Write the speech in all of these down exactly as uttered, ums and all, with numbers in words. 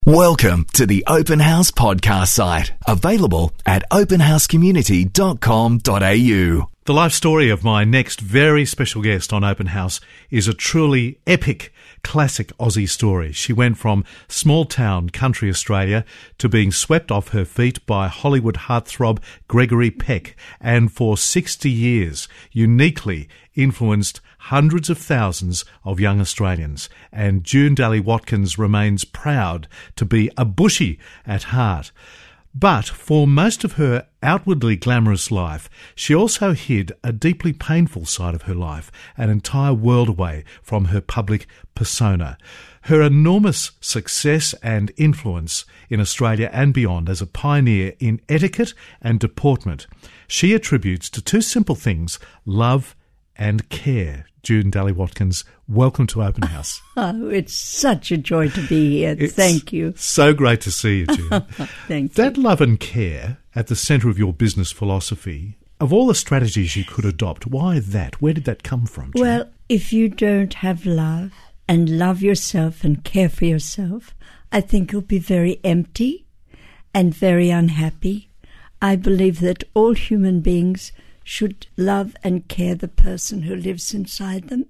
Welcome to the Open House podcast site, available at open house community dot com dot a u. The life story of my next very special guest on Open House is a truly epic, classic Aussie story. She went from small-town country Australia to being swept off her feet by Hollywood heartthrob Gregory Peck, and for sixty years uniquely influenced hundreds of thousands of young Australians. And June Daly-Watkins remains proud to be a bushie at heart. But for most of her outwardly glamorous life, she also hid a deeply painful side of her life, an entire world away from her public persona. Her enormous success and influence in Australia and beyond as a pioneer in etiquette and deportment, she attributes to two simple things: love and care. June Daly-Watkins, welcome to Open House. Oh, it's such a joy to be here. It's Thank you. So great to see you, June. Thank That you. love and care at the centre of your business philosophy, of all the strategies you could adopt, why that? Where did that come from, June? Well, if you don't have love and love yourself and care for yourself, I think you'll be very empty and very unhappy. I believe that all human beings should love and care the person who lives inside them,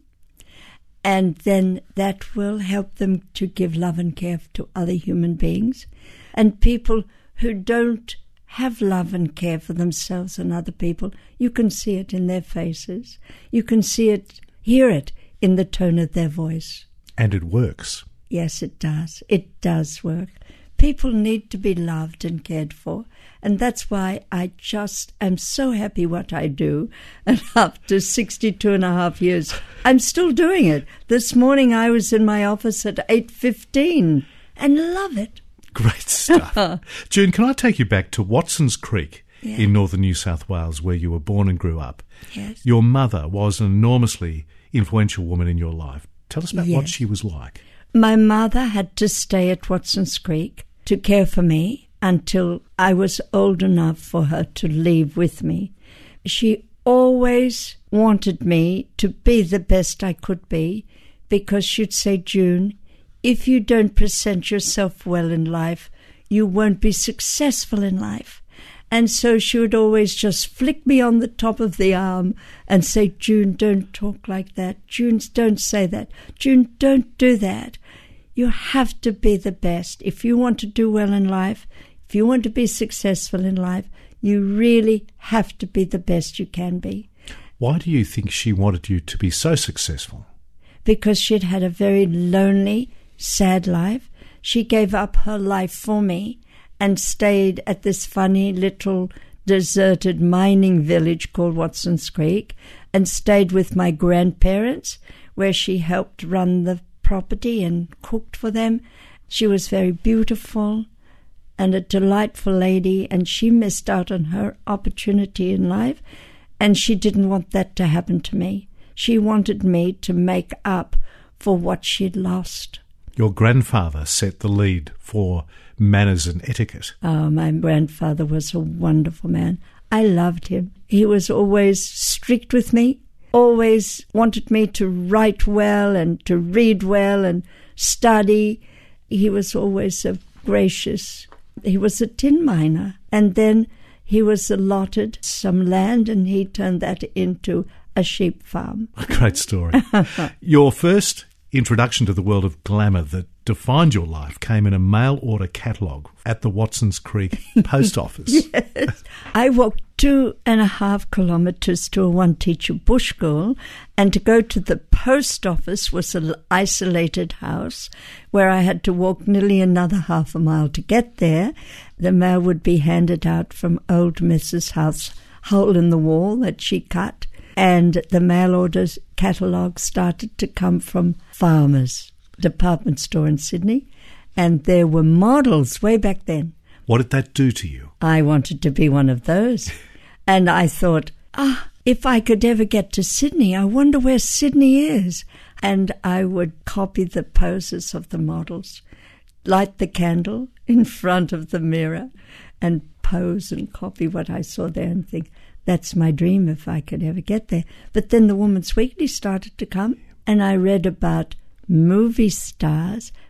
and then that will help them to give love and care to other human beings. And people who don't have love and care for themselves and other people, you can see it in their faces. You can see it, hear it in the tone of their voice. And it works. Yes, it does. It does work. People need to be loved and cared for. And that's why I just am so happy what I do. And after sixty-two and a half years, I'm still doing it. This morning I was in my office at eight fifteen and love it. Great stuff. June, can I take you back to Watson's Creek Yeah. in northern New South Wales, where you were born and grew up? Yes. Your mother was an enormously influential woman in your life. Tell us about what Yes. she was like. My mother had to stay at Watson's Creek to care for me until I was old enough for her to leave with me. She always wanted me to be the best I could be, because she'd say, June, if you don't present yourself well in life, you won't be successful in life. And so she would always just flick me on the top of the arm and say, June, don't talk like that. June, don't say that. June, don't do that. You have to be the best. If you want to do well in life, if you want to be successful in life, you really have to be the best you can be. Why do you think she wanted you to be so successful? Because she'd had a very lonely, sad life. She gave up her life for me and stayed at this funny little deserted mining village called Watson's Creek, and stayed with my grandparents, where she helped run the property and cooked for them. She was very beautiful and a delightful lady, and she missed out on her opportunity in life, and she didn't want that to happen to me. She wanted me to make up for what she'd lost. Your grandfather set the lead for manners and etiquette. Oh, my grandfather was a wonderful man. I loved him. He was always strict with me, always wanted me to write well and to read well and study. He was always so gracious. He was a tin miner, and then he was allotted some land and he turned that into a sheep farm. A great story. Your first introduction to the world of glamour that defined your life came in a mail order catalogue at the Watson's Creek post office. Yes. I walked two and a half kilometres to a one-teacher bush school, and to go to the post office was an isolated house where I had to walk nearly another half a mile to get there. The mail would be handed out from old Missus House, hole in the wall that she cut, and the mail orders catalogue started to come from Farmers department store in Sydney, and there were models way back then. What did that do to you? I wanted to be one of those. And I thought, ah, if I could ever get to Sydney, I wonder where Sydney is. And I would copy the poses of the models, light the candle in front of the mirror and pose and copy what I saw there and think, that's my dream if I could ever get there. But then the Woman's Weekly started to come, and I read about movie stars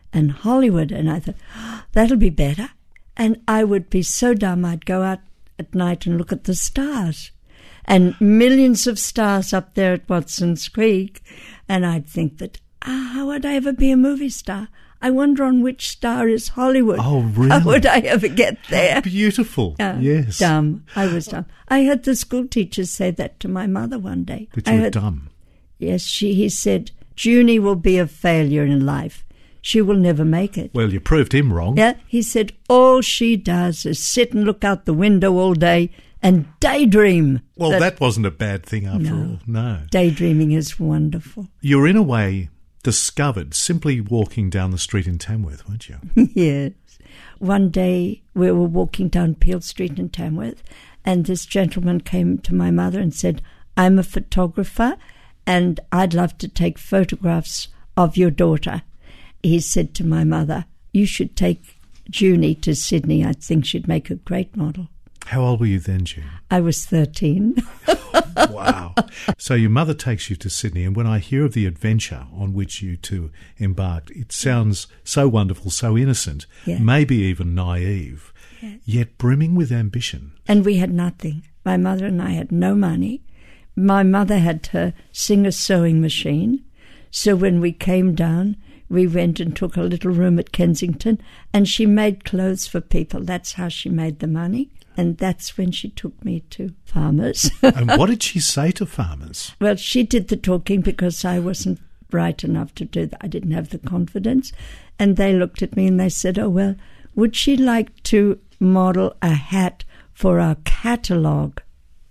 and Hollywood. And I thought, oh, that'll be better. And I would be so dumb, I'd go out at night and look at the stars. And millions of stars up there at Watson's Creek. And I'd think that, ah, how would I ever be a movie star? I wonder on which star is Hollywood. Oh, really? How would I ever get there? Beautiful. Uh, yes. Dumb. I was dumb. I heard the school teachers say that to my mother one day. That you I were heard, dumb. Yes, she. He said, Junie will be a failure in life. She will never make it. Well, you proved him wrong. Yeah, he said, all she does is sit and look out the window all day and daydream. Well, that, that wasn't a bad thing after no, all. No. Daydreaming is wonderful. You were, in a way, discovered simply walking down the street in Tamworth, weren't you? Yes. One day we were walking down Peel Street in Tamworth, and this gentleman came to my mother and said, I'm a photographer and I'd love to take photographs of your daughter. He said to my mother, you should take Junie to Sydney. I think she'd make a great model. How old were you then, June? I was thirteen. Wow. So your mother takes you to Sydney, and when I hear of the adventure on which you two embarked, it sounds so wonderful, so innocent, yeah. maybe even naive, yeah. yet brimming with ambition. And we had nothing. My mother and I had no money. My mother had her Singer sewing machine. So when we came down, we went and took a little room at Kensington, and she made clothes for people. That's how she made the money. And that's when she took me to Farmers. And what did she say to Farmers? Well, she did the talking because I wasn't bright enough to do that. I didn't have the confidence. And they looked at me and they said, oh, well, would she like to model a hat for our catalogue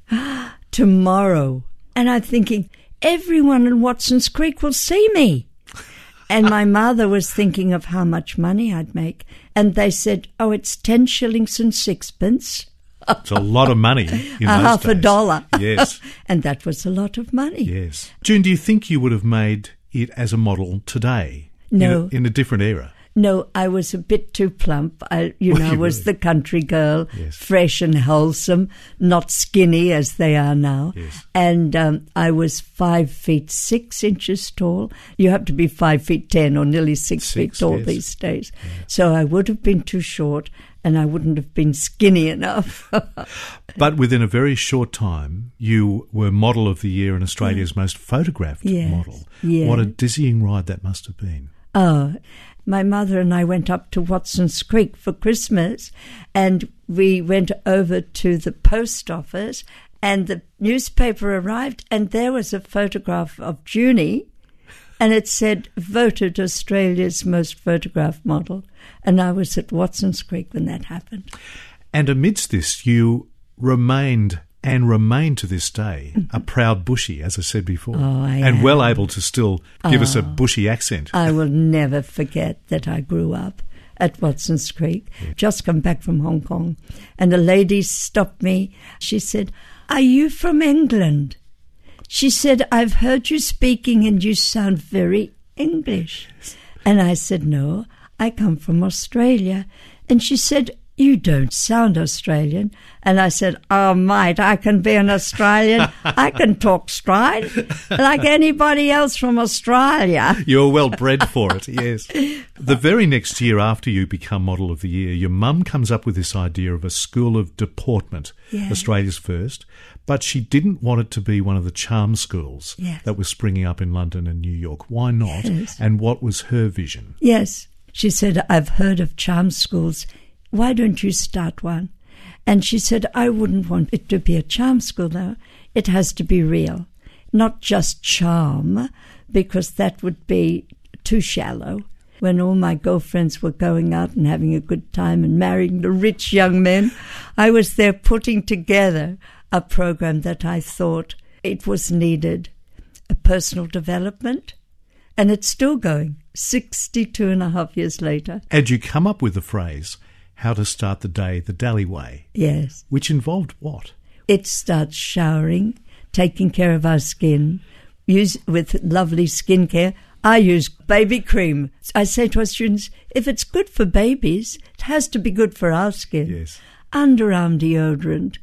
tomorrow? And I'm thinking, everyone in Watson's Creek will see me. And my mother was thinking of how much money I'd make. And they said, oh, it's ten shillings and sixpence. It's a lot of money in a those half days. a dollar. Yes. And that was a lot of money. Yes. June, do you think you would have made it as a model today? No. In a, in a different era? No, I was a bit too plump. I, you know, I was really? the country girl, yes. fresh and wholesome, not skinny as they are now. Yes. And um, I was five feet six inches tall. You have to be five feet ten or nearly six, six feet tall yes. these days. Yeah. So I would have been too short, and I wouldn't have been skinny enough. But within a very short time, you were Model of the Year and Australia's yeah. most photographed yes. model. Yeah. What a dizzying ride that must have been. Oh, my mother and I went up to Watson's Creek for Christmas, and we went over to the post office, and the newspaper arrived, and there was a photograph of Junie, and it said, voted Australia's most photographed model. And I was at Watson's Creek when that happened. And amidst this, you remained and remain to this day a proud Bushy, as I said before, oh, I and am. well able to still give oh, us a Bushy accent. I will never forget that I grew up at Watson's Creek, yeah. just come back from Hong Kong, and a lady stopped me. She said, are you from England? She said, I've heard you speaking and you sound very English. And I said, no, I come from Australia. And she said, you don't sound Australian. And I said, oh, mate, I can be an Australian. I can talk straight like anybody else from Australia. You're well bred for it, yes. The very next year after you become Model of the Year, your mum comes up with this idea of a school of deportment, yes. Australia's first, but she didn't want it to be one of the charm schools yes. that was springing up in London and New York. Why not? Yes. And what was her vision? Yes. She said, I've heard of charm schools. Why don't you start one? And she said, I wouldn't want it to be a charm school now. It has to be real, not just charm, because that would be too shallow. When all my girlfriends were going out and having a good time and marrying the rich young men, I was there putting together a program that I thought it was needed, a personal development, and it's still going, sixty-two and a half years later. And you come up with the phrase, how to start the day the Dally way. Yes. Which involved what? It starts showering, taking care of our skin, use with lovely skincare. I use baby cream. I say to our students, if it's good for babies, it has to be good for our skin. Yes. Underarm deodorant.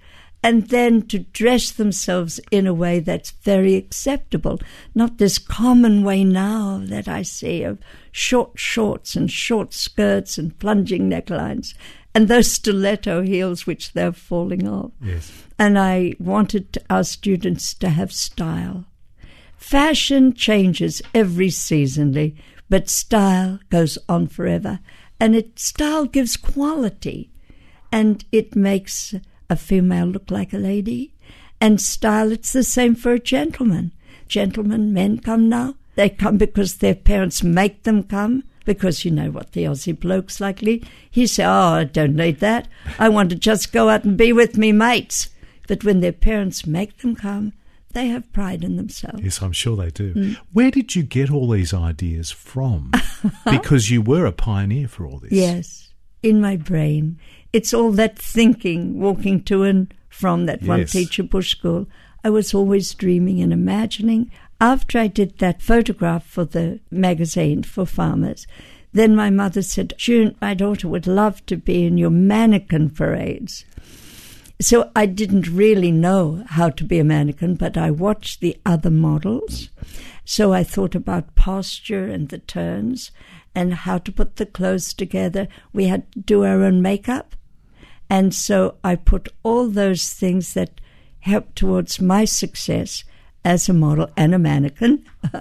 and then to dress themselves in a way that's very acceptable, not this common way now that I see of short shorts and short skirts and plunging necklines and those stiletto heels which they're falling off. Yes. And I wanted our students to have style. Fashion changes every seasonally, but style goes on forever. And it style gives quality, and it makes a female look like a lady. And style, it's the same for a gentleman. Gentlemen, men come now. They come because their parents make them come, because you know what the Aussie bloke's likely. He say, oh, I don't need that. I want to just go out and be with me mates. But when their parents make them come, they have pride in themselves. Yes, I'm sure they do. Mm. Where did you get all these ideas from? Because you were a pioneer for all this. Yes, in my brain. It's all that thinking, walking to and from that Yes. one teacher bush school. I was always dreaming and imagining. After I did that photograph for the magazine for farmers, then my mother said, June, my daughter would love to be in your mannequin parades. So I didn't really know how to be a mannequin, but I watched the other models. So I thought about posture and the turns and how to put the clothes together. We had to do our own makeup. And so I put all those things that helped towards my success as a model and a mannequin.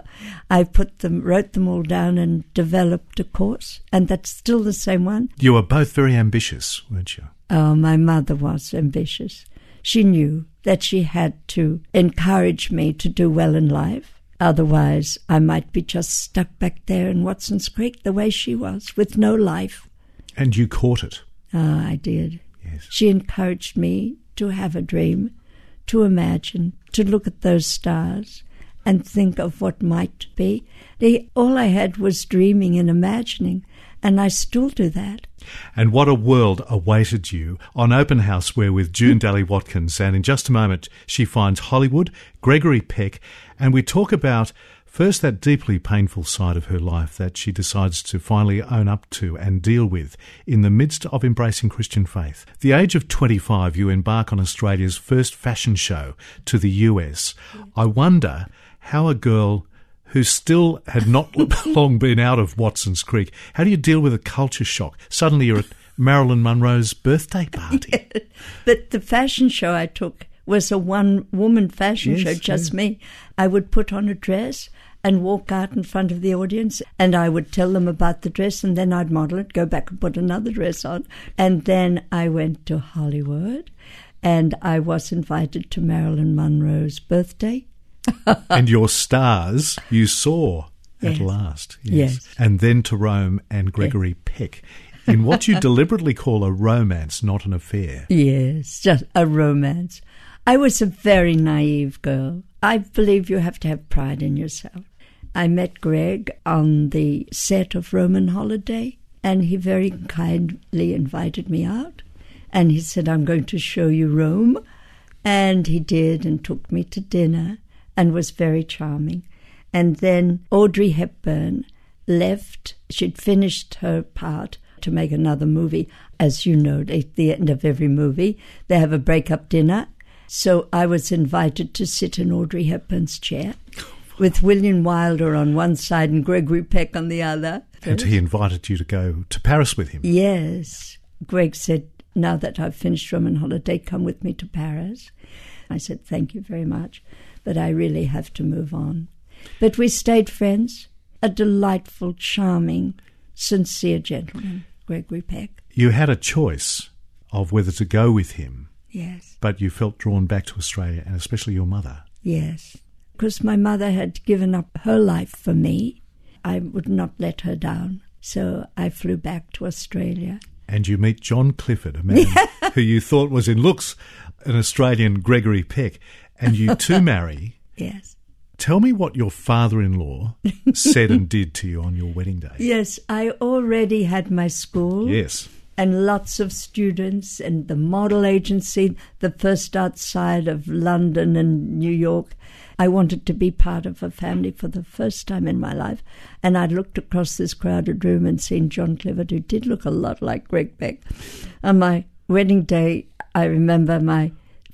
I put them, wrote them all down and developed a course. And that's still the same one. You were both very ambitious, weren't you? Oh, my mother was ambitious. She knew that she had to encourage me to do well in life. Otherwise, I might be just stuck back there in Watson's Creek the way she was, with no life. And you caught it. Oh, I did. Yes. She encouraged me to have a dream, to imagine, to look at those stars and think of what might be. The, all I had was dreaming and imagining, and I still do that. And what a world awaited you on Open House, where with June Daly-Watkins, and in just a moment she finds Hollywood, Gregory Peck, and we talk about first that deeply painful side of her life that she decides to finally own up to and deal with in the midst of embracing Christian faith. At the age of twenty-five, you embark on Australia's first fashion show to the U S. I wonder how a girl who still had not long been out of Watson's Creek, how do you deal with a culture shock? Suddenly you're at Marilyn Monroe's birthday party. Yeah, but the fashion show I took was a one-woman fashion Yes, show, just yes. me. I would put on a dress and walk out in front of the audience, and I would tell them about the dress, and then I'd model it, go back and put another dress on. And then I went to Hollywood, and I was invited to Marilyn Monroe's birthday. And your stars you saw at Yes. last. Yes. And then to Rome and Gregory Peck in what you deliberately call a romance, not an affair. Yes, just a romance. I was a very naive girl. I believe you have to have pride in yourself. I met Greg on the set of Roman Holiday, and he very kindly invited me out. And he said, I'm going to show you Rome. And he did, and took me to dinner, and was very charming. And then Audrey Hepburn left. She'd finished her part to make another movie. As you know, at the end of every movie, they have a break-up dinner. So I was invited to sit in Audrey Hepburn's chair with William Wilder on one side and Gregory Peck on the other. And he invited you to go to Paris with him. Yes. Greg said, now that I've finished Roman Holiday, come with me to Paris. I said, thank you very much, but I really have to move on. But we stayed friends. A delightful, charming, sincere gentleman, Gregory Peck. You had a choice of whether to go with him, Yes, but you felt drawn back to Australia, and especially your mother. yes. Because my mother had given up her life for me. I would not let her down. So I flew back to Australia. And you meet John Clifford, a man who you thought was in looks an Australian Gregory Peck, and you two marry. Yes. Tell me what your father-in-law said and did to you on your wedding day. Yes, I already had my school. Yes. And lots of students and the model agency, the first outside of London and New York. I wanted to be part of a family for the first time in my life. And I looked across this crowded room and seen John Clifford, who did look a lot like Greg Peck. On my wedding day, I remember my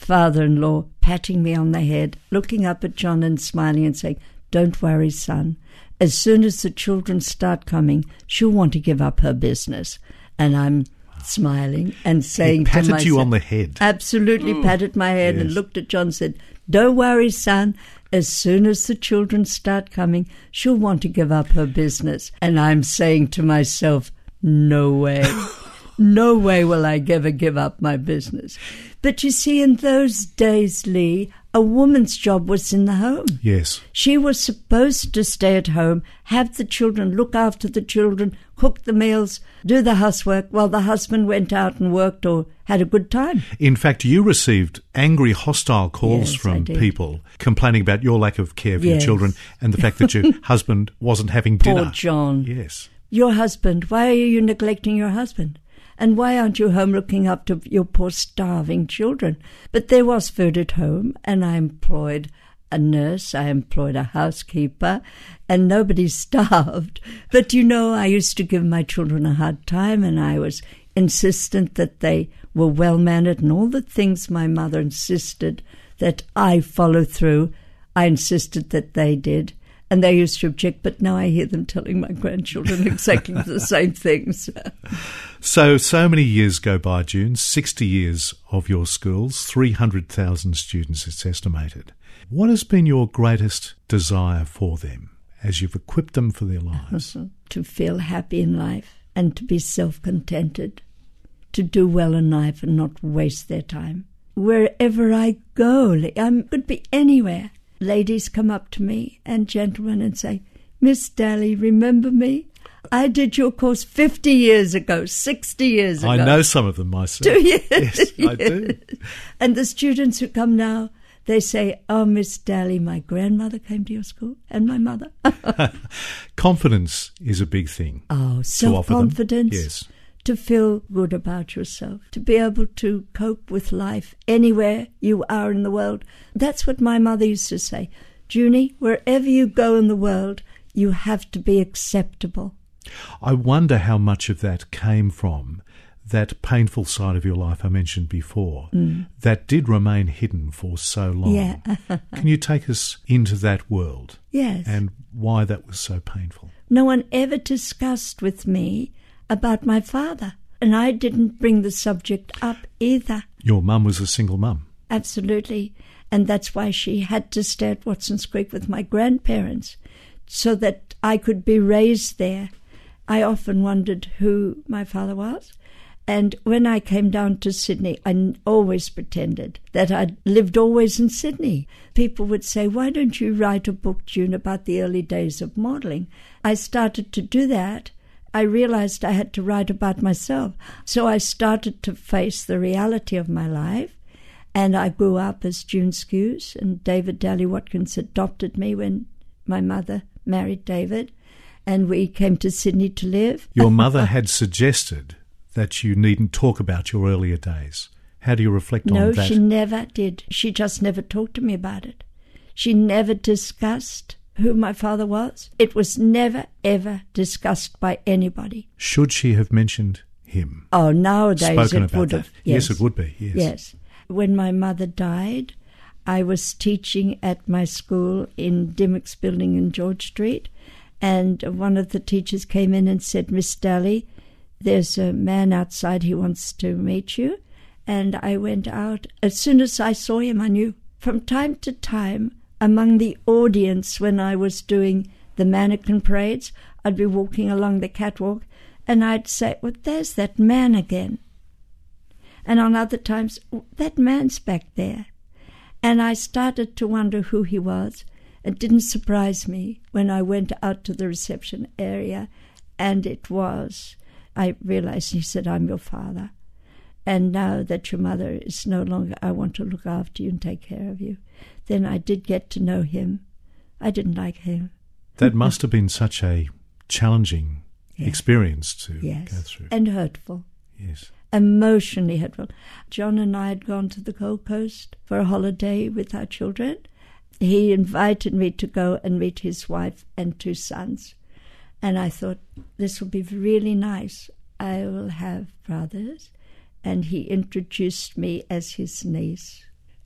father-in-law patting me on the head, looking up at John and smiling and saying, "Don't worry, son. As soon as the children start coming, she'll want to give up her business." And I'm smiling and saying he patted to myself, you on the head. Absolutely mm. patted my head yes. and looked at John and said, "Don't worry, son. As soon as the children start coming, she'll want to give up her business." And I'm saying to myself, no way. No way will I ever give up my business. But you see, in those days, Lee, a woman's job was in the home. Yes. She was supposed to stay at home, have the children, look after the children, cook the meals, do the housework while the husband went out and worked or had a good time. In fact, you received angry, hostile calls Yes, from people complaining about your lack of care for yes. your children and the fact that your husband wasn't having dinner. Poor John. Yes. Your husband, why are you neglecting your husband? And why aren't you home looking after your poor starving children? But there was food at home, and I employed a nurse, I employed a housekeeper, and nobody starved. But, you know, I used to give my children a hard time, and I was insistent that they were well-mannered, and all the things my mother insisted that I follow through, I insisted that they did. And they used to object, but now I hear them telling my grandchildren exactly the same things. So, so many years go by, June, sixty years of your schools, three hundred thousand students, it's estimated. What has been your greatest desire for them as you've equipped them for their lives? To feel happy in life and to be self-contented, to do well in life and not waste their time. Wherever I go, I could be anywhere. Ladies come up to me and gentlemen and say, "Miss Daly, remember me? I did your course fifty years ago, sixty years ago." I know some of them myself. Do you? Yes, I do. And the students who come now, they say, "Oh, Miss Daly, my grandmother came to your school and my mother." Confidence is a big thing. Oh, self-confidence. Yes. To feel good about yourself, to be able to cope with life anywhere you are in the world. That's what my mother used to say. "Junie, wherever you go in the world, you have to be acceptable." I wonder how much of that came from that painful side of your life I mentioned before, mm. that did remain hidden for so long. Yeah. Can you take us into that world? Yes. And why that was so painful? No one ever discussed with me about my father, and I didn't bring the subject up either. Your mum was a single mum. Absolutely, and that's why she had to stay at Watson's Creek with my grandparents, so that I could be raised there. I often wondered who my father was, and when I came down to Sydney, I always pretended that I'd lived always in Sydney. People would say, "Why don't you write a book, June, about the early days of modelling?" I started to do that. I realized I had to write about myself. So I started to face the reality of my life. And I grew up as June Skews, and David Daly Watkins adopted me when my mother married David. And we came to Sydney to live. Your mother had suggested that you needn't talk about your earlier days. How do you reflect no, on that? No, she never did. She just never talked to me about it. She never discussed who my father was. It was never, ever discussed by anybody. Should she have mentioned him? Oh, nowadays Spoken it about would that. have. Yes. yes, it would be. Yes. Yes. When my mother died, I was teaching at my school in Dimmock's building in George Street, and one of the teachers came in and said, "Miss Daly, there's a man outside, he wants to meet you." And I went out. As soon as I saw him, I knew. From time to time, among the audience, when I was doing the mannequin parades, I'd be walking along the catwalk and I'd say, "Well, there's that man again." And on other times, "That man's back there." And I started to wonder who he was. It didn't surprise me when I went out to the reception area, and it was. I realized, he said, "I'm your father. And now that your mother is no longer, I want to look after you and take care of you." Then I did get to know him. I didn't like him. That must have been such a challenging yes. experience to yes. go through. And hurtful. Yes. Emotionally hurtful. John and I had gone to the Gold Coast for a holiday with our children. He invited me to go and meet his wife and two sons. And I thought, this will be really nice. I will have brothers. And he introduced me as his niece.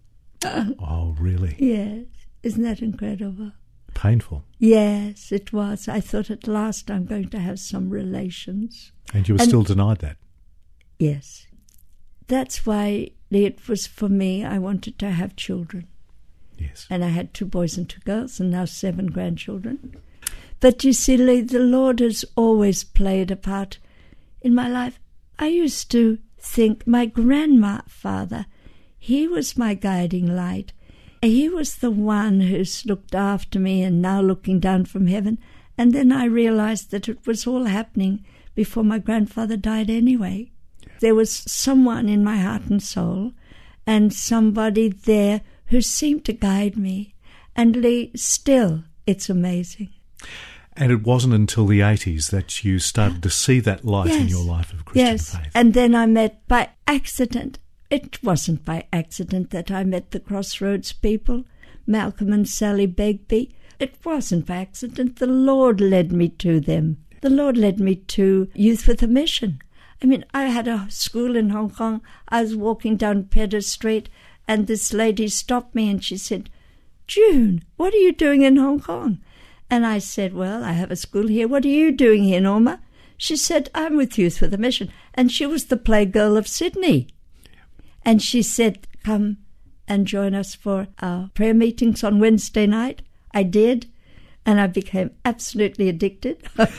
Oh, really? Yes. Isn't that incredible? Painful. Yes, it was. I thought at last I'm going to have some relations. And you were And- still denied that? Yes. That's why it was for me, I wanted to have children. Yes. And I had two boys and two girls, and now seven grandchildren. But you see, Lee, the Lord has always played a part in my life. I used to think my grandfather, he was my guiding light. He was the one who's looked after me and now looking down from heaven. And then I realized that it was all happening before my grandfather died anyway. There was someone in my heart and soul and somebody there who seemed to guide me. And Lee, still, it's amazing. And it wasn't until the eighties that you started to see that light Yes. in your life of Christian yes. faith. And then I met by accident. It wasn't by accident that I met the Crossroads people, Malcolm and Sally Begbie. It wasn't by accident. The Lord led me to them. The Lord led me to Youth with a Mission. I mean, I had a school in Hong Kong. I was walking down Pedder Street, and this lady stopped me and she said, "June, what are you doing in Hong Kong?" And I said, "Well, I have a school here. What are you doing here, Norma?" She said, "I'm with Youth with a Mission." And she was the playgirl of Sydney. And she said, "Come and join us for our prayer meetings on Wednesday night." I did, and I became absolutely addicted.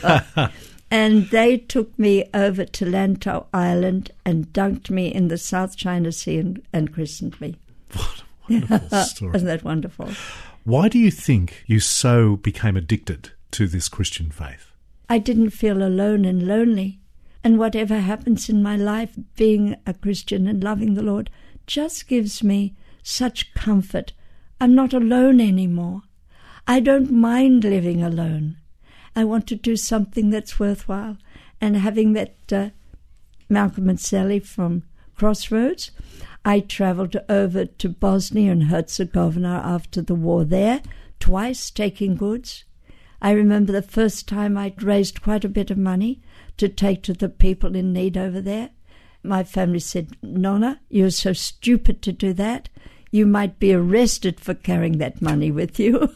And they took me over to Lantau Island and dunked me in the South China Sea and, and christened me. What a wonderful story. Isn't that wonderful? Why do you think you so became addicted to this Christian faith? I didn't feel alone and lonely. And whatever happens in my life, being a Christian and loving the Lord just gives me such comfort. I'm not alone anymore. I don't mind living alone. I want to do something that's worthwhile. And having met uh, Malcolm and Sally from Crossroads, I travelled over to Bosnia and Herzegovina after the war there, twice taking goods. I remember the first time I'd raised quite a bit of money to take to the people in need over there. My family said, "Nonna, you're so stupid to do that. You might be arrested for carrying that money with you."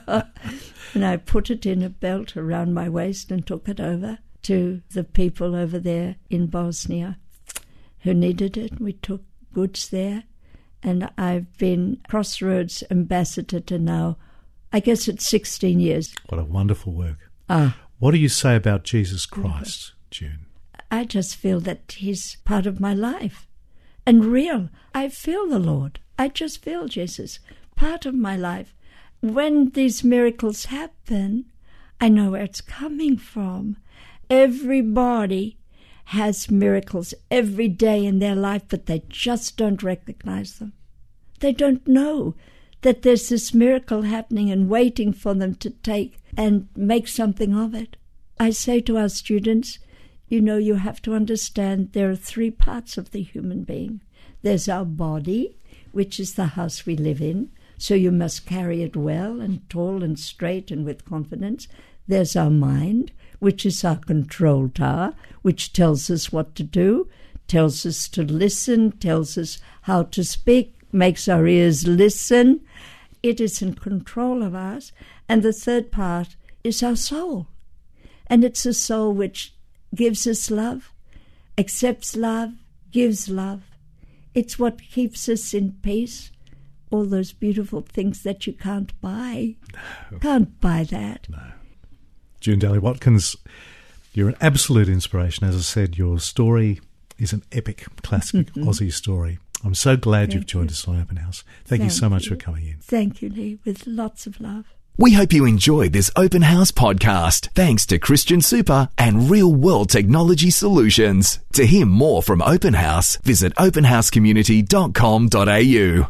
And I put it in a belt around my waist and took it over to the people over there in Bosnia who needed it. We took goods there, and I've been Crossroads ambassador to now, I guess it's sixteen years. What a wonderful work. Ah. What do you say about Jesus Christ, June? I just feel that he's part of my life and real. I feel the Lord. I just feel Jesus, part of my life. When these miracles happen, I know where it's coming from. Everybody has miracles every day in their life, but they just don't recognize them. They don't know that there's this miracle happening and waiting for them to take and make something of it. I say to our students, you know, you have to understand there are three parts of the human being. There's our body, which is the house we live in, so you must carry it well and tall and straight and with confidence. There's our mind, which is our control tower, which tells us what to do, tells us to listen, tells us how to speak, makes our ears listen. It is in control of us. And the third part is our soul. And it's a soul which gives us love, accepts love, gives love. It's what keeps us in peace. All those beautiful things that you can't buy. No. Can't buy that. No. June Daly-Watkins, you're an absolute inspiration. As I said, your story is an epic, classic Aussie story. I'm so glad Thank you've joined you. us on Open House. Thank, you Thank so much you. for coming in. Thank you, Lee, with lots of love. We hope you enjoyed this Open House podcast, thanks to Christian Super and Real World Technology Solutions. To hear more from Open House, visit open house community dot com dot a u.